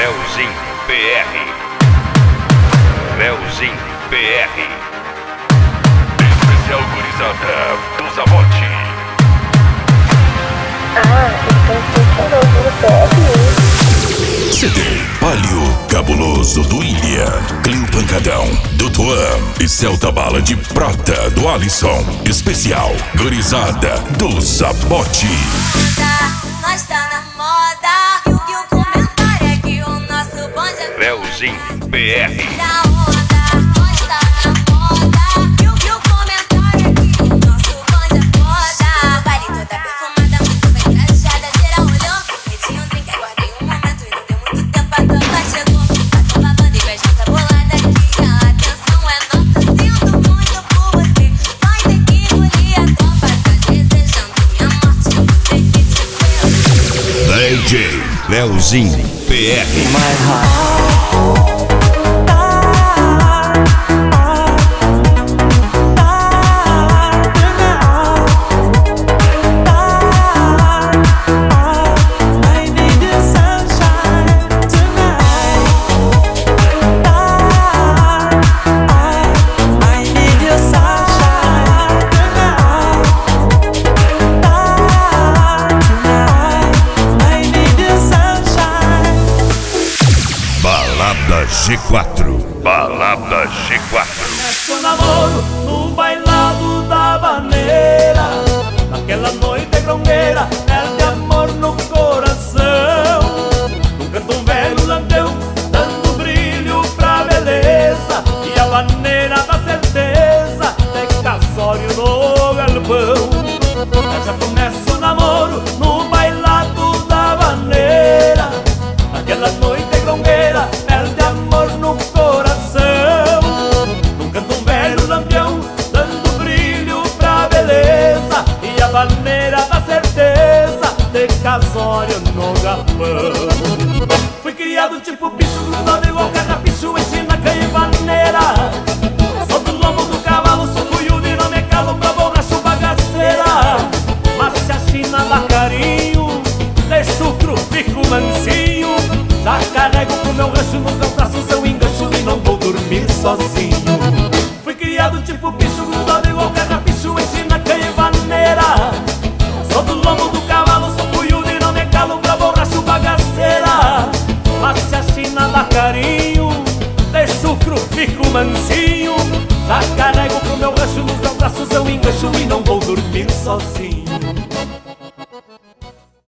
Leozinho PR. Leozinho PR. Especial gurizada do Zabote. Então funcionou no PR. CD Palio Cabuloso do Ilha, Clio Pancadão do Tuan e Celta Bala de Prata do Alisson. Especial gurizada do Zabote. Nós tá na moda. E o comentário é que o nosso bonde é Leozinho PR. da onda. Nós tá na moda. E o comentário é que o nosso bonde é foda. O baile toda perfumada, muito bem trajada. Geral olhou, meti um drink, aguardei um momento. E não deu muito tempo, a tropa chegou. Passou babando e beijando a bolada aqui. A atenção é nossa, sinto muito por você. Vai ter que engolir a tropa, tá desejando minha morte. Vou ter que te ver. DJ Leozinho PR. Balada G4. Balada G4. Começa o namoro no bailado da vaneira. Naquela noite grongueira, perde amor no coração. Num canto um velho lampião, dando brilho pra beleza. E a vaneira da certeza, de casório no galpão. Já começa o namoro no bailado da vaneira. Naquela noite grongueira, perde amor no coração. Num canto um velho lampião, dando brilho pra beleza. E a vaneira da certeza, de casório no galpão. Fui criado tipo bicho, grudado igual carrapicho, ensina canha e vaneira. Sou do lombo do cavalo, sou cuiudo e não me calo pra borracho bagaceira. Mas se a China dá carinho, deixo o cru, fico mansinho. Já carrego pro meu rancho, nos meus braços eu engancho e não vou dormir sozinho. Fui criado tipo bicho, grudado igual carrapicho, ensina canha e vaneira. Sou do lombo do cavalo, sou cuiudo e não me calo pra borracho bagaceira. Mas se a China dá carinho, deixo o cru, fico mansinho. Já carrego pro meu rancho, nos meus braços eu engancho e não vou dormir sozinho.